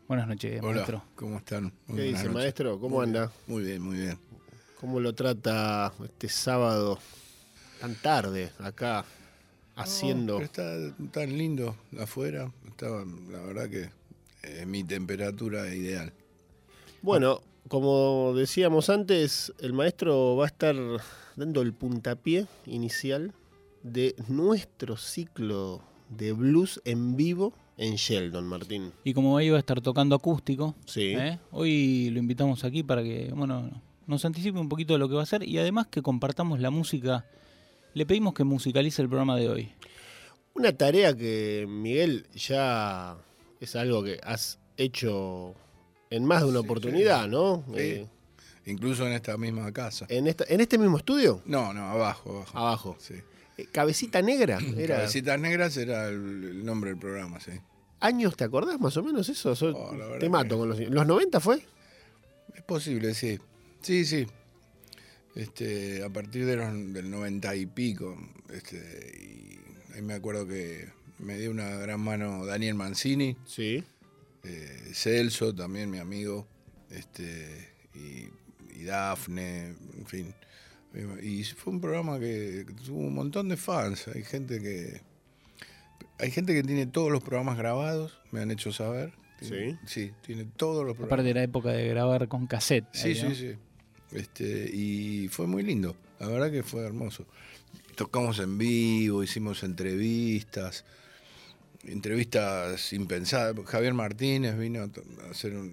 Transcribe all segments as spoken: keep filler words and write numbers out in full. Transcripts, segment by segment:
Buenas noches, Hola, maestro. ¿cómo están? Muy ¿Qué dice, noches. maestro? ¿Cómo Muy anda? bien, muy bien, muy bien. ¿Cómo lo trata este sábado tan tarde acá haciendo? No, pero está tan lindo afuera. Estaba, la verdad que eh, mi temperatura ideal. Bueno, como decíamos antes, el maestro va a estar dando el puntapié inicial de nuestro ciclo de blues en vivo en Sheldon, Martín. Y como iba a estar tocando acústico, Sí. ¿eh? Hoy lo invitamos aquí para que bueno, nos anticipe un poquito de lo que va a hacer y además que compartamos la música. Le pedimos que musicalice el programa de hoy. Una tarea que, Miguel, ya es algo que has hecho en más de una Sí, oportunidad, sí. ¿no? Sí. Eh, Incluso en esta misma casa. en, esta, ¿En este mismo estudio? No, no, abajo, abajo. Abajo. Sí. Eh, Cabecita Negra. Era Cabecitas Negras era el, el nombre del programa, sí. ¿Años te acordás más o menos eso? So- Oh, la verdad te mato que- con los... ¿Los noventa fue? Es posible, sí. Sí, sí. Este, a partir de los, del noventa y pico, este, y ahí me acuerdo que me dio una gran mano Daniel Mancini, Sí. eh, Celso, también mi amigo, este, y, y Dafne, en fin. Y fue un programa que, que tuvo un montón de fans. Hay gente que hay gente que tiene todos los programas grabados, me han hecho saber. Tiene- sí, tiene todos los programas. Aparte de la época de grabar con cassette. Sí, ahí, sí, ¿no? sí. Este, y fue muy lindo, la verdad que fue hermoso. Tocamos en vivo, hicimos entrevistas, entrevistas impensadas. Javier Martínez vino a to- a hacer un-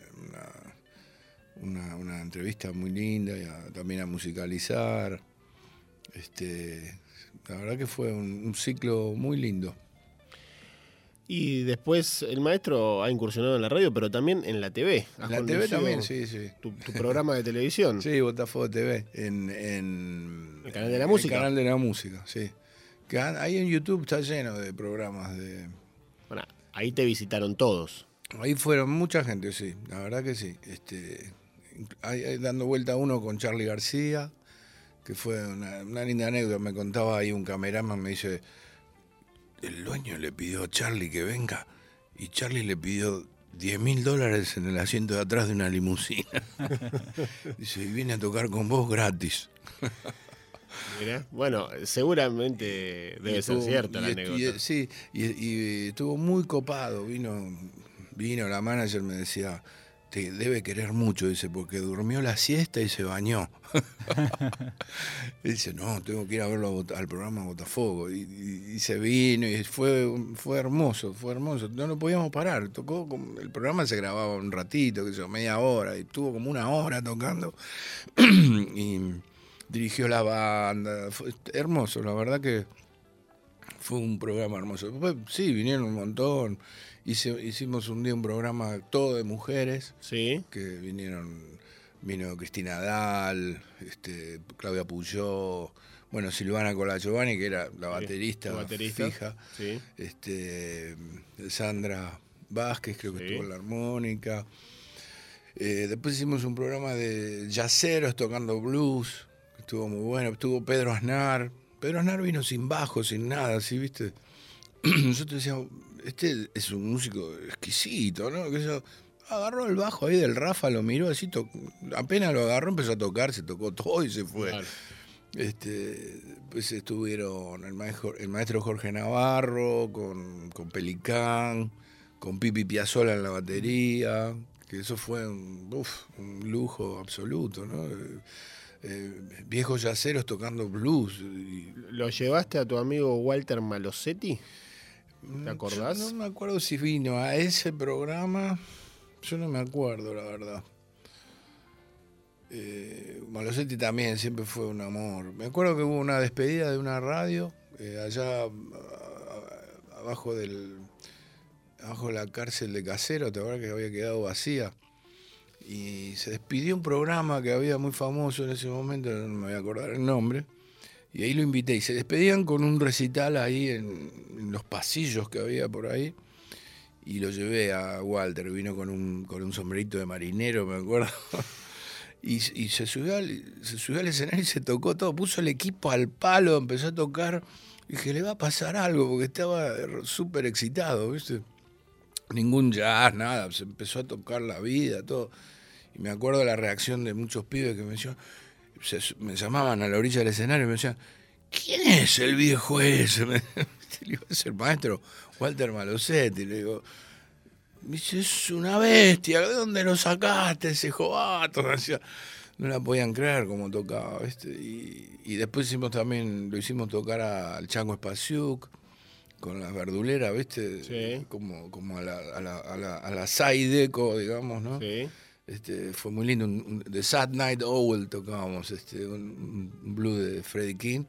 una, una, una entrevista muy linda y a- también a musicalizar. Este, la verdad que fue un, un ciclo muy lindo. Y después el maestro ha incursionado en la radio, pero también en la T V. Has En la T V conducido también, sí, sí. Tu, tu programa de televisión. Sí, Botafogo T V, en, en El canal de la música. El canal de la música, sí. Que an- ahí en YouTube está lleno de programas de... Bueno, ahí te visitaron todos. Ahí fueron mucha gente, sí, la verdad que sí. Este, ahí- ahí dando vuelta uno con Charly García, que fue una, una linda anécdota. Me contaba ahí un cameraman, me dice, el dueño le pidió a Charly que venga y Charly le pidió diez mil dólares en el asiento de atrás de una limusina. Dice, y viene a tocar con vos gratis. Mirá. Bueno, seguramente debe Y ser estuvo- cierta la y est- anécdota. y- sí, y, y estuvo muy copado. Vino, vino la manager, me decía, te debe querer mucho, dice, porque durmió la siesta y se bañó. Dice, no, tengo que ir a verlo a Bota- al programa Botafogo. Y, y- y se vino y fue, fue hermoso, fue hermoso. No lo podíamos parar. Tocó, como- el programa se grababa un ratito, que sé yo, media hora, y estuvo como una hora tocando. Y dirigió la banda. Fue hermoso, la verdad que fue un programa hermoso. Después, sí, vinieron un montón. Hice- hicimos un día un programa todo de mujeres, Sí. que vinieron, vino Cristina Dal, este, Claudia Puyó, bueno, Silvana Colachovani, que era la baterista, la baterista, fija, sí. este, Sandra Vázquez, creo que Sí. estuvo en la armónica. Eh, después hicimos un programa de jazzeros tocando blues, que estuvo muy bueno. Estuvo Pedro Aznar. Pedro Aznar vino sin bajo, sin nada, así, ¿viste? Nosotros decíamos, este es un músico exquisito, ¿no? Que eso, agarró el bajo ahí del Rafa, lo miró así, to- apenas lo agarró, empezó a tocar, se tocó todo y se fue. Claro. Este, pues estuvieron el maestro, el maestro Jorge Navarro, con, con Pelicán, con Pipi Piazzolla en la batería, que eso fue un, uf, un lujo absoluto, ¿no? Eh, eh, viejos yaceros tocando blues. Y, ¿Lo llevaste a tu amigo Walter Malosetti? ¿Te acordás? Yo no me acuerdo si vino a ese programa, yo no me acuerdo, la verdad. Eh, Malosetti también siempre fue un amor. Me acuerdo que hubo una despedida de una radio eh, allá a- a- abajo del abajo de la cárcel de Casero, te acuerdas que había quedado vacía. Y se despidió un programa que había muy famoso en ese momento, no me voy a acordar el nombre. Y ahí lo invité. Y se despedían con un recital ahí en, en los pasillos que había por ahí. Y lo llevé a Walter, vino con un, con un sombrerito de marinero, me acuerdo. Y, y se, subió al, se subió al escenario y se tocó todo. Puso el equipo al palo, empezó a tocar. Y dije, le va a pasar algo, porque estaba súper excitado, ¿viste? ningún jazz, nada. Se empezó a tocar la vida, todo. Y me acuerdo de la reacción de muchos pibes que me decían, se, me llamaban a la orilla del escenario y me decían, ¿quién es el viejo ese? Le digo, es el maestro Walter Malosetti. Le digo, me dice, es una bestia, ¿de dónde lo sacaste ese jovato? No la podían creer cómo tocaba, ¿viste? Y, y después hicimos también, lo hicimos tocar a- al Chango Spasiuk con las verduleras, ¿viste? Sí. Como, como a la, a la, a la, a la Saideco, digamos, ¿no? Sí. Este, fue muy lindo. Un, un, The Sad Night Owl tocábamos, este, un, un blues de Freddie King.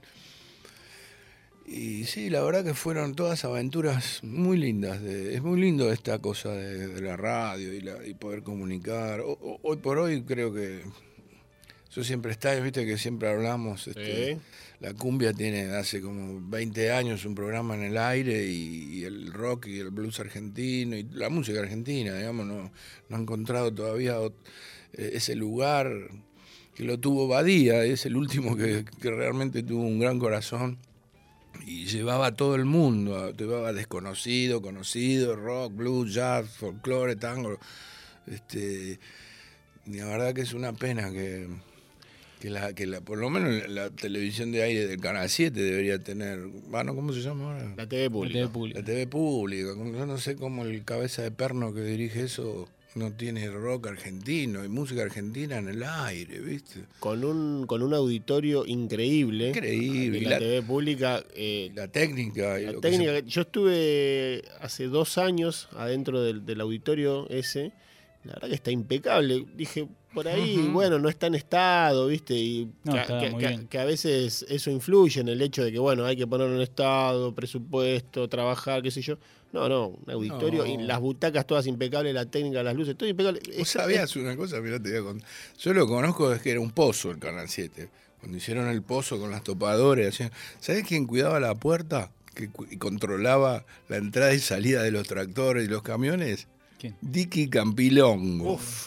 Y sí, la verdad que fueron todas aventuras muy lindas. De, es muy lindo esta cosa de, de la radio y, la, y poder comunicar. O, o, hoy por hoy creo que yo siempre está, viste que siempre hablamos. Este, Sí. La cumbia tiene hace como veinte años un programa en el aire y, y el rock y el blues argentino y la música argentina, digamos, no, no ha encontrado todavía ot- eh, ese lugar que lo tuvo Badía, es el último que, que realmente tuvo un gran corazón y llevaba a todo el mundo, a- llevaba desconocido, conocido, rock, blues, jazz, folclore, tango. Este, y la verdad que es una pena que, que, la, que la, por lo menos la televisión de aire del Canal siete debería tener, bueno, ¿cómo se llama ahora? La T V La pública. T V pública. La T V pública. Yo no sé cómo el cabeza de perno que dirige eso no tiene rock argentino y música argentina en el aire, ¿viste? Con un, con un auditorio increíble. Increíble. De Y la, la- T V pública. eh, La técnica. Y la lo que se- técnica. Yo estuve hace dos años adentro del, del auditorio ese. La verdad que está impecable. Dije, por ahí, Ujú. bueno, no está en estado, ¿viste? Y No, que, está que- muy que- bien. que a veces eso influye en el hecho de que, bueno, hay que ponerlo en estado, presupuesto, trabajar, qué sé yo. No, no, un auditorio No. y las butacas todas impecables, la técnica, las luces, todo impecable. ¿Vos Es- sabías una cosa? Mirá, te voy a contar. Yo lo conozco, es que era un pozo el Canal siete. Cuando hicieron el pozo con las topadoras, hacían- ¿sabés quién cuidaba la puerta? Que cu- y controlaba la entrada y salida de los tractores y los camiones. ¿Quién? Dicky Campilongo. Uf.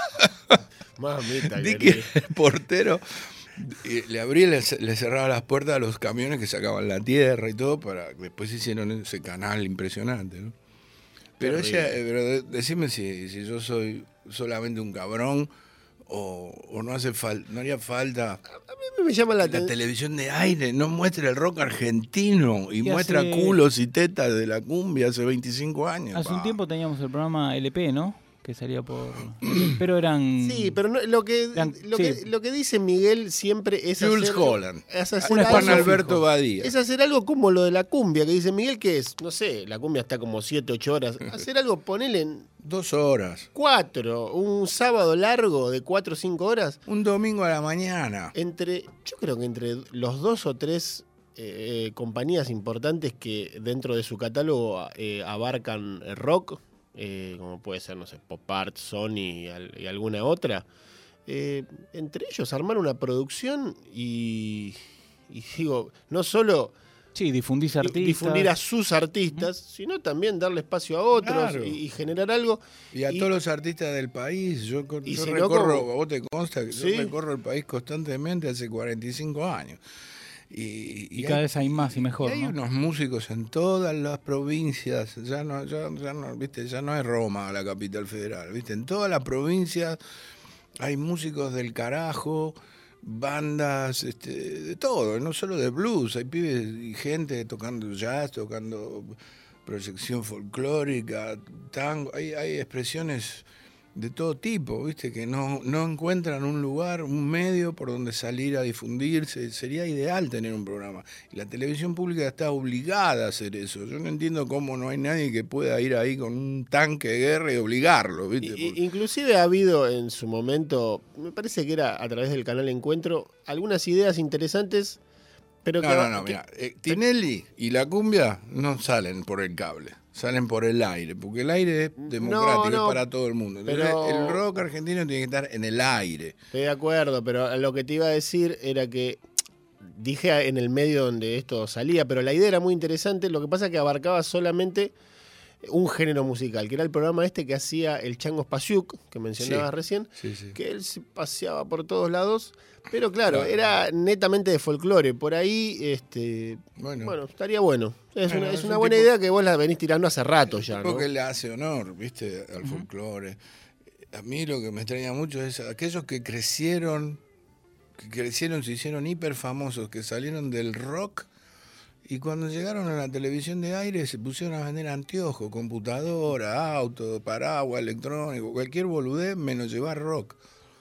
Mamita, Dicky, querida. el portero, eh, le abría y le, ce- le cerraba las puertas a los camiones que sacaban la tierra y todo, para después hicieron ese canal impresionante, ¿no? Pero Terrible. ella, eh, pero de- decime si, si yo soy solamente un cabrón o, o no hace falta, no haría falta A mí me llama la la atención. televisión de aire, no muestra el rock argentino y ¿Qué muestra hace? culos y tetas de la cumbia hace veinticinco años. Hace un pa. tiempo teníamos el programa L P, ¿no? Que salía por... Pero eran... Sí, pero no- lo, que, Eran- lo, sí. que, lo que dice Miguel siempre es Jules hacer, Holland. es hacer Un Juan espacio algo, Alberto fijo. Badía. es hacer algo como lo de la cumbia, que dice Miguel, que es, no sé, la cumbia está como siete, ocho horas. Hacer algo, ponele en Dos horas. cuatro, un sábado largo de cuatro o cinco horas, Un domingo a la mañana. entre, yo creo que entre los dos o tres eh, compañías importantes que dentro de su catálogo eh, abarcan el rock, eh, como puede ser, no sé, Pop Art, Sony y, al- y alguna otra, eh, entre ellos armar una producción y, y digo, no solo Sí, difundís di- artistas. difundir a sus artistas, sino también darle espacio a otros Claro. y, y generar algo. Y a Y- todos los artistas del país. Yo, co- Y yo si no, recorro, ¿cómo? a vos te consta que Sí. yo recorro el país constantemente hace cuarenta y cinco años. Y, Y cada vez hay más y mejor, y hay ¿no? unos músicos en todas las provincias. Ya no, ya, ya no, viste, ya no es Roma la capital federal. ¿Viste? En todas las provincias hay músicos del carajo, bandas, este, de todo, no solo de blues. Hay pibes y gente tocando jazz, tocando proyección folclórica, tango. Hay, hay expresiones de todo tipo, ¿viste? Que no, no encuentran un lugar, un medio por donde salir a difundirse. Sería ideal tener un programa. Y la televisión pública está obligada a hacer eso. Yo no entiendo cómo no hay nadie que pueda ir ahí con un tanque de guerra y obligarlo, ¿viste? Y- y- Porque- inclusive ha habido en su momento, me parece que era a través del canal Encuentro, algunas ideas interesantes, pero que... No, no, no, que- mira, eh, Tinelli y la cumbia no salen por el cable, salen por el aire, porque el aire es democrático, no, es para todo el mundo. Entonces, pero- el rock argentino tiene que estar en el aire. Estoy de acuerdo, pero lo que te iba a decir era que dije en el medio donde esto salía, pero la idea era muy interesante, lo que pasa es que abarcaba solamente un género musical, que era el programa este que hacía el Chango Spasiuk, que mencionabas Sí. recién, Sí, sí. que él se paseaba por todos lados, pero claro, Claro. era netamente de folclore. Por ahí, este, Bueno, bueno, estaría bueno. Es Bueno, una, es es una un buena tipo- idea que vos la venís tirando hace rato ya, ¿no? porque le hace honor, ¿viste? Al folclore. A mí lo que me extraña mucho es aquellos que crecieron, que crecieron, se hicieron hiper famosos, que salieron del rock y cuando llegaron a la televisión de aire se pusieron a vender anteojos, computadora, auto, paraguas, electrónico, cualquier boludez menos llevar rock,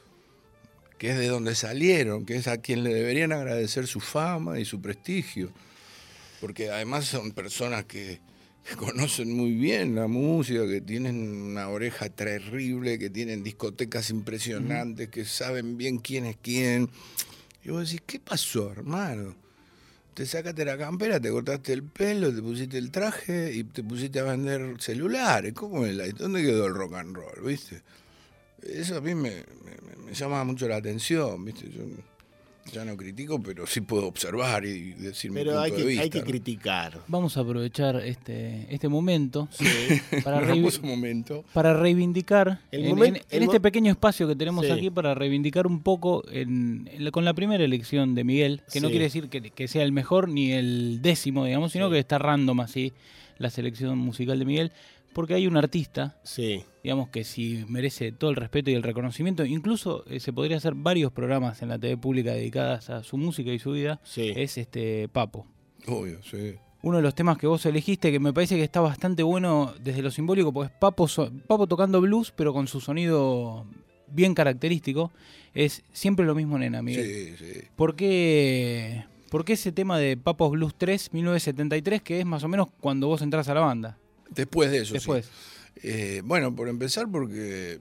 que es de donde salieron, que es a quien le deberían agradecer su fama y su prestigio, porque además son personas que, que conocen muy bien la música, que tienen una oreja terrible, que tienen discotecas impresionantes, que saben bien quién es quién. Y vos decís, ¿qué pasó, hermano? Te sacaste la campera, te cortaste el pelo, te pusiste el traje y te pusiste a vender celulares. ¿Cómo es la? ¿Dónde quedó el rock and roll, viste? Eso a mí me, me, me llama mucho la atención, viste. Yo ya no critico, pero sí puedo observar y decir mi Pero punto hay de que, vista. hay que ¿no? criticar. Vamos a aprovechar este, este momento Sí. para, Un reivi- hermoso momento. para reivindicar, El en, momen- en- en el mo- este pequeño espacio que tenemos Sí. aquí, para reivindicar un poco en- en la- con la primera elección de Miguel, que no Sí. quiere decir que, que sea el mejor ni el décimo, digamos, sino Sí. que está random así la selección musical de Miguel, porque hay un artista, Sí. digamos, que si merece todo el respeto y el reconocimiento, incluso eh, se podría hacer varios programas en la T V pública dedicadas a su música y su vida, Sí. es este Papo. Obvio, sí. Uno de los temas que vos elegiste, que me parece que está bastante bueno desde lo simbólico, porque es Papo, so- Papo tocando blues, pero con su sonido bien característico, es Siempre lo mismo, nena, Miguel. Sí, sí. ¿Por qué, por qué ese tema de Papos Blues tres, mil novecientos setenta y tres, que es más o menos cuando vos entras a la banda? Después de eso, Después. sí. Eh, bueno, por empezar, porque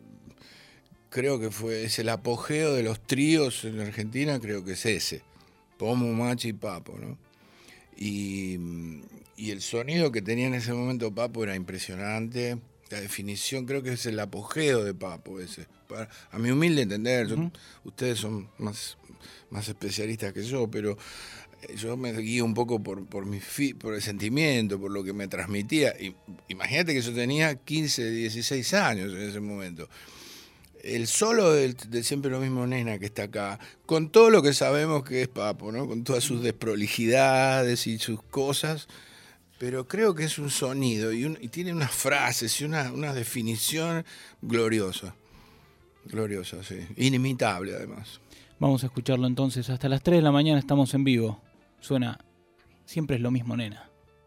creo que fue es el apogeo de los tríos en Argentina, creo que es ese. Pomo, Machi y Papo, ¿no? Y, y el sonido que tenía en ese momento Papo era impresionante. La definición creo que es el apogeo de Papo ese. Para, a mi humilde entender, yo- Ujú. ustedes son más, más especialistas que yo, pero eh, yo me guío un poco por, por, mi fi- por el sentimiento, por lo que me transmitía. Y, imagínate que yo tenía quince, dieciséis años en ese momento. El solo del- de Siempre lo mismo, nena, que está acá, con todo lo que sabemos que es Papo, ¿no? Con todas sus desprolijidades y sus cosas, pero creo que es un sonido y, un- y tiene unas frases y una, una definición gloriosa. Gloriosa, sí. Inimitable, además. Vamos a escucharlo entonces. Hasta las tres de la mañana estamos en vivo. Suena Siempre es lo mismo, nena.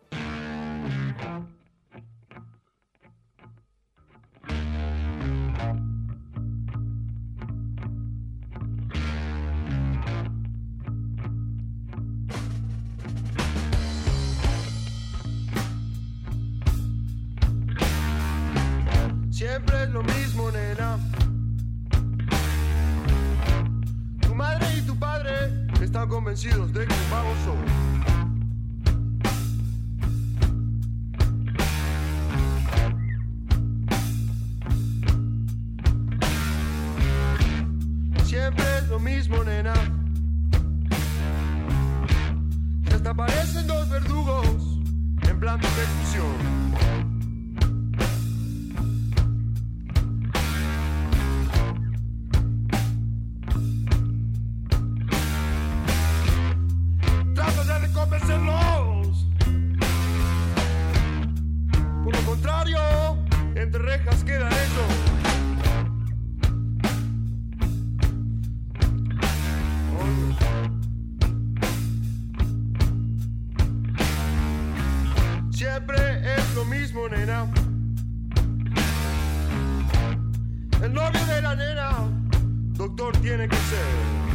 Siempre es lo mismo, nena. Tu madre y tu padre están convencidos de que un vago soy. Siempre es lo mismo, nena. Y hasta parecen dos verdugos en plan de ejecución. Trata de convencerlos. Por lo contrario, entre rejas queda eso. Siempre es lo mismo, nena. El novio de la nena, doctor tiene que ser.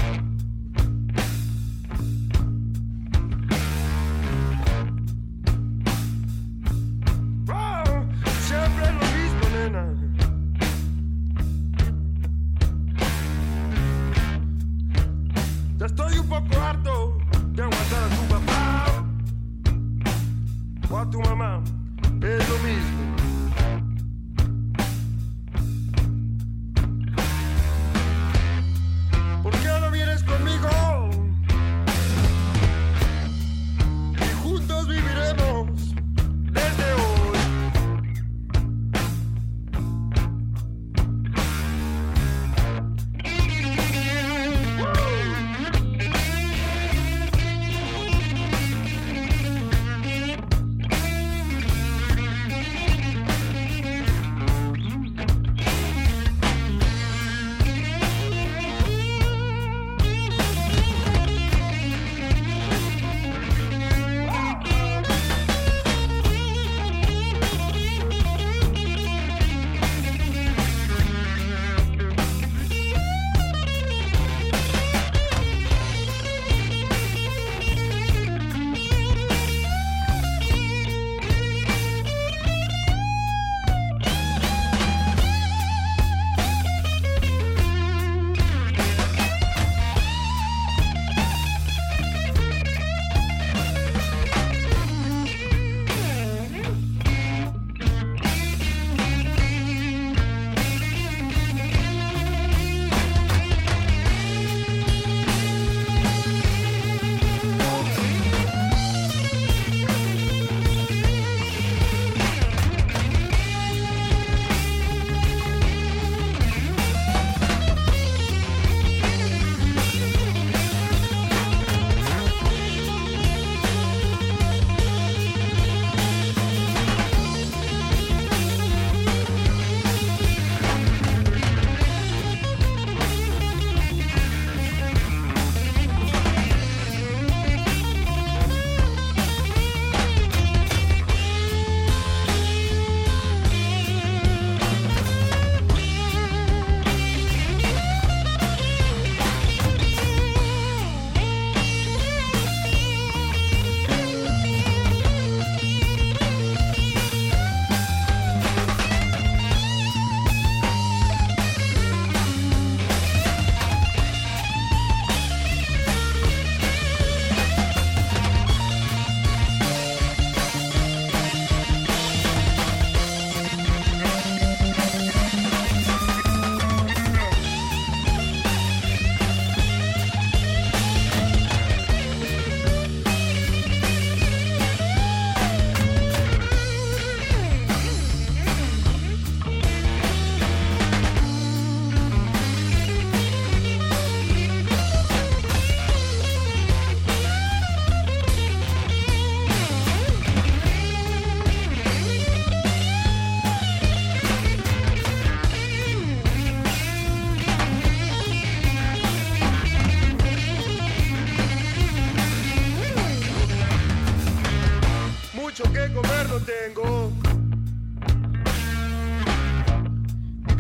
Ah, siempre es lo mismo, nena. Ya estoy un poco harto de aguantar a tu papá o a tu mamá. Es lo mismo. Por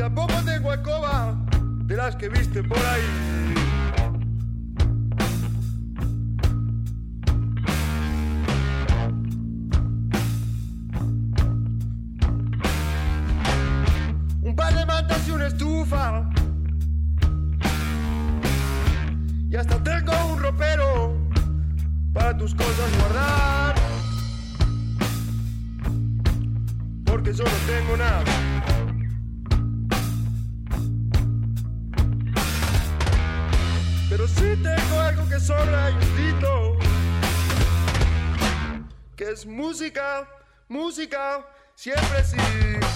tampoco tengo alcoba de las que viste por ahí. Un par de mantas y una estufa, y hasta tengo un ropero para tus cosas guardar, porque yo no tengo nada. Pero sí tengo algo que sobra y un grito, que es música, música, siempre sí.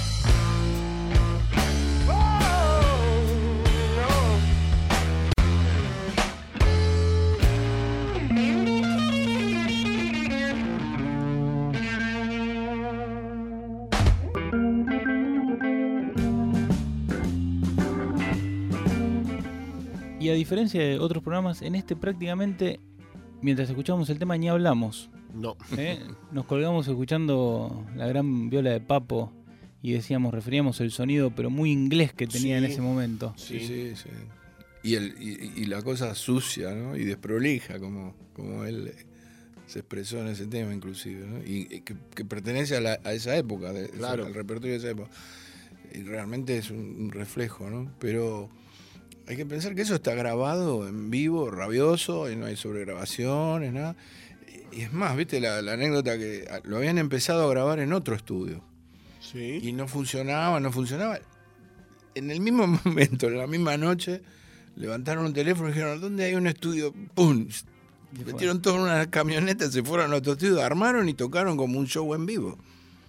Y a diferencia de otros programas, en este prácticamente, mientras escuchamos el tema, ni hablamos. No. ¿eh? Nos colgamos escuchando la gran viola de Papo y decíamos, referíamos el sonido, pero muy inglés que tenía Sí. en ese momento. Sí, sí, sí. Y, el, y, y la cosa sucia, ¿no? Y desprolija, como, como él se expresó en ese tema, inclusive, ¿no? Y, y que, que pertenece a, la, a esa época, de, Claro. al repertorio de esa época. Y realmente es un, un reflejo, ¿no? Pero hay que pensar que eso está grabado en vivo, rabioso, y no hay sobregrabaciones, nada. Y es más, ¿viste? La, la anécdota que lo habían empezado a grabar en otro estudio. Sí. Y no funcionaba, no funcionaba. En el mismo momento, en la misma noche, levantaron un teléfono y dijeron, ¿dónde hay un estudio? ¡Pum! Y fue. Metieron todo en una camioneta, se fueron a otro estudio, armaron y tocaron como un show en vivo.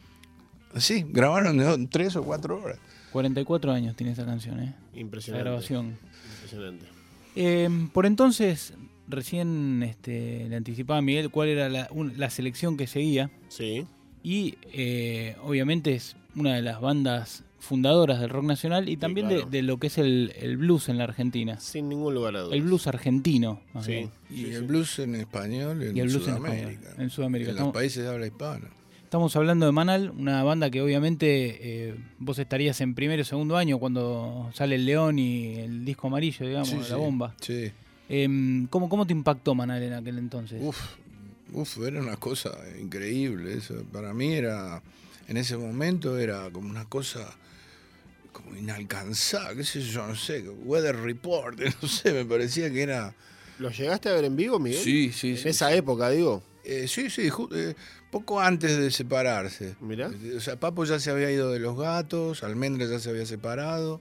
Así, grabaron de dos, tres o cuatro horas. cuarenta y cuatro años tiene esa canción, ¿eh? La Impresionante. grabación. Impresionante. Eh, por entonces, recién este, le anticipaba a Miguel cuál era la, un- la selección que seguía. Sí. Y eh, obviamente es una de las bandas fundadoras del rock nacional y también claro. de, de lo que es el, el blues en la Argentina. Sin ningún lugar a dudas. El blues argentino. más Sí. bien. Y Sí, el sí. blues en español en Y el blues en Sudamérica. español, en Sudamérica. En los Estamos- países de habla hispana. Estamos hablando de Manal, una banda que obviamente eh, vos estarías en primero o segundo año cuando sale El León y el disco amarillo, digamos, Sí, la sí, bomba. Sí. Eh, ¿cómo, ¿Cómo te impactó Manal en aquel entonces? Uf, uf, era una cosa increíble. Eso. Para mí era, en ese momento era como una cosa como inalcanzable, qué sé yo, no sé, Weather Report, no sé, me parecía que era... ¿Los llegaste a ver en vivo, Miguel? Sí, sí, En sí. esa época, digo. Eh, sí, sí, ju- eh, poco antes de separarse. Mirá. Eh, O sea, Papo ya se había ido de Los Gatos, Almendra ya se había separado,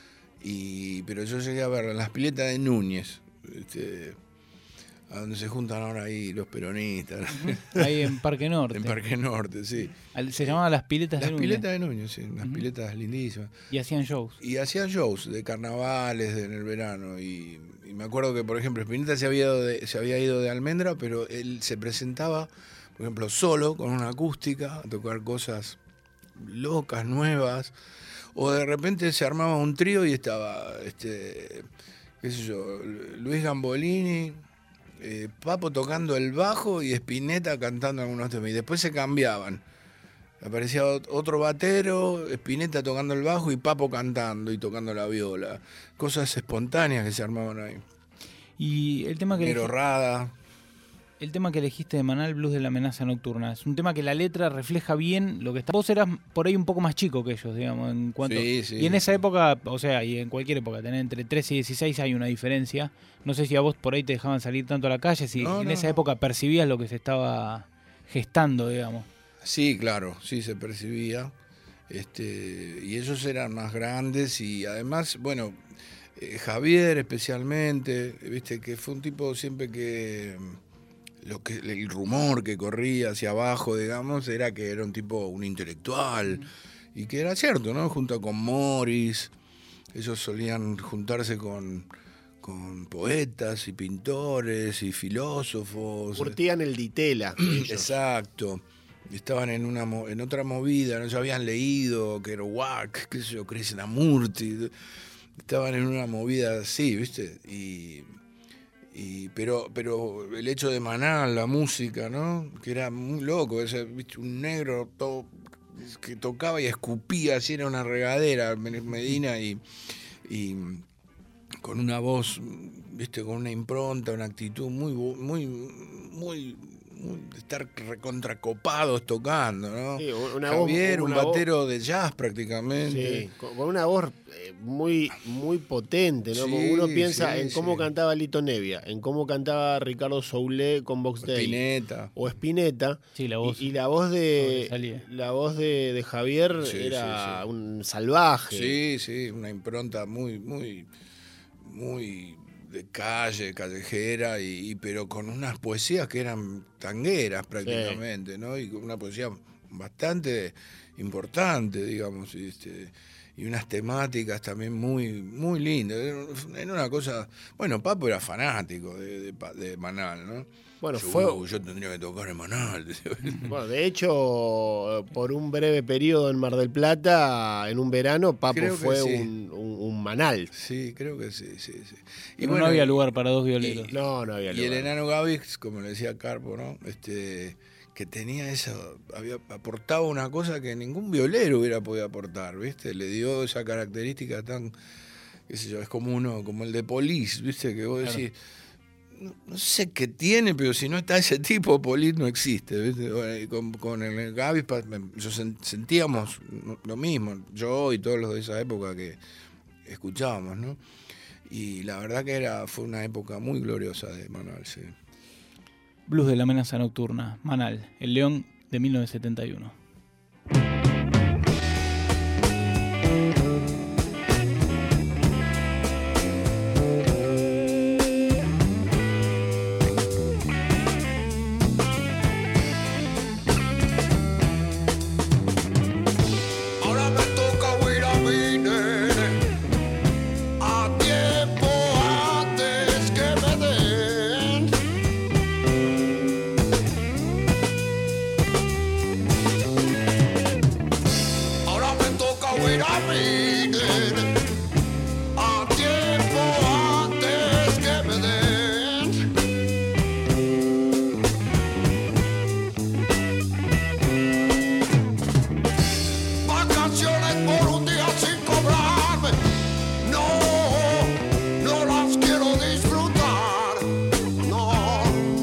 y pero yo llegué a ver en las piletas de Núñez, este, a donde se juntan ahora ahí los peronistas, Ahí en Parque Norte. en Parque Norte, sí. Al- Se llamaban Las Piletas Las de Núñez. piletas de Núñez, sí, unas Ujú. piletas lindísimas. Y hacían shows. Y hacían shows de carnavales de- en el verano. Y, y me acuerdo que, por ejemplo, Spinetta se había, ido de, se había ido de Almendra, pero él se presentaba, por ejemplo, solo, con una acústica, a tocar cosas locas, nuevas. O de repente se armaba un trío y estaba, este, qué sé yo, Luis Gambolini, eh, Papo tocando el bajo y Spinetta cantando algunos temas. Y después se cambiaban. Aparecía ot- otro batero, Spinetta tocando el bajo y Papo cantando y tocando la viola. Cosas espontáneas que se armaban ahí. Y el tema que Nero elegi- Rada. el tema que elegiste de Manal, Blues de la amenaza nocturna, es un tema que la letra refleja bien lo que está. Vos eras por ahí un poco más chico que ellos, digamos, en cuanto. Sí, sí. Y en esa época, o sea, y en cualquier época, tener entre trece y dieciséis hay una diferencia. No sé si a vos por ahí te dejaban salir tanto a la calle, si No, en no, esa no. época percibías lo que se estaba gestando, digamos. Sí, claro, sí se percibía. Este, y ellos eran más grandes y además, bueno, eh, Javier especialmente, viste, que fue un tipo siempre que mm, lo que el rumor que corría hacia abajo, digamos, era que era un tipo, un intelectual, y que era cierto, ¿no? Junto con Morris, ellos solían juntarse con, con poetas y pintores y filósofos. Curtían el ditela. ellos. Exacto. Estaban en una mo- en otra movida, ¿no? Ya habían leído Kerouac, qué sé yo, Krishnamurti. Estaban en una movida así, ¿viste? Y, y pero pero el hecho de Manal, la música, ¿no? Que era muy loco, ese, ¿viste? Un negro todo que tocaba y escupía, así era una regadera, Medina, y, y con una voz, viste, con una impronta, una actitud muy, muy, muy, muy de estar recontracopados tocando, ¿no? Sí, una Javier, voz, una un batero voz, de jazz prácticamente. Sí, con, con una voz eh, muy, muy potente, ¿no? Sí, Porque uno piensa sí, en cómo sí. cantaba Lito Nevia, en cómo cantaba Ricardo Soule con Box Day. Spinetta. O Spinetta. Sí, la voz Y, y la voz de sobresalía. la voz de, de Javier Sí, era sí, sí. un salvaje. Sí, sí, una impronta muy, muy, muy de calle, callejera, y, y pero con unas poesías que eran tangueras prácticamente, ¿no? Y con una poesía bastante importante, digamos, y, este, y unas temáticas también muy, muy lindas. Era una cosa, bueno, Papo era fanático de, de, de Manal, ¿no? Bueno, yo, fue- yo tendría que tocar en Manal. Bueno, de hecho, por un breve periodo en Mar del Plata, en un verano, Papo Creo que fue sí. un, un, un manal. Sí, creo que sí, sí, sí. Pero no había lugar para dos violeros. y- No, no había Y el lugar. enano Gavix, como le decía Carpo, ¿no? Este, que tenía eso, había aportaba una cosa que ningún violero hubiera podido aportar, ¿viste? Le dio esa característica tan, qué sé yo, es como uno, como el de Polis, ¿viste? Que vos Claro. decís, no, no sé qué tiene, pero si no está ese tipo, Polis no existe, ¿viste? Bueno, y con, con el Gavix pa- me- yo sen- sentíamos lo mismo, yo y todos los de esa época que escuchábamos, ¿no? Y la verdad que era fue una época muy gloriosa de Manuel, sí. Blues de la amenaza nocturna, Manal, El León de mil novecientos setenta y uno. Ahora me toca huir a mi nene a tiempo antes que me den. Ahora me toca huir a mi nene a tiempo antes que me den. Vacaciones por un día sin cobrarme, no, no las quiero disfrutar, no.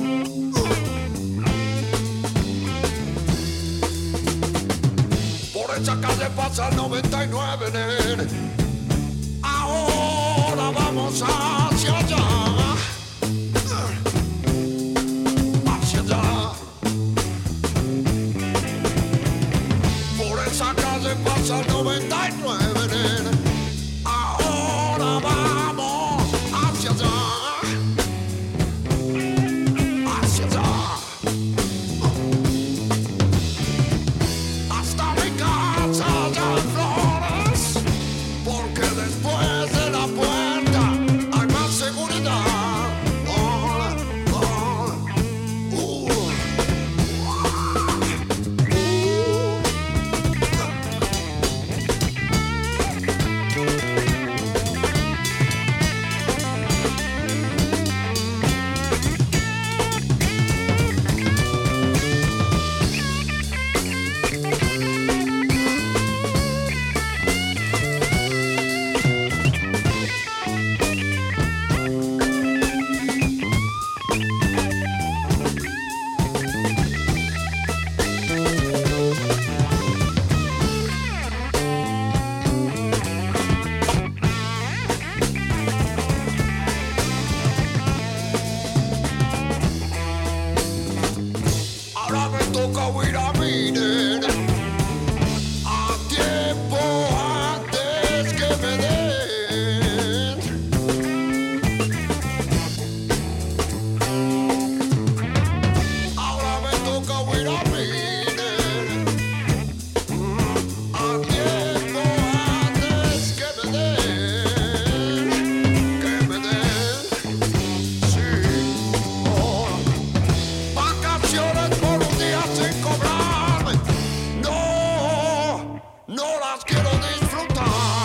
Por esa calle pasa el noventa y nueve, nene. Ahora vamos hacia allá, hacia allá. Por esa calle pasa el noventa y nueve, nene. Ahora vamos hacia allá, hacia allá. Hasta mi casa allá en Flores, porque después de la puerta hay más seguridad. Oh, oh, uh. Ahora me toca huir a mi nene a tiempo antes que me den. Ahora me toca huir a mi nene a tiempo antes que me den, que me den, sí, oh. Vacaciones por un día sin cobrarme, no, no las quiero disfrutar.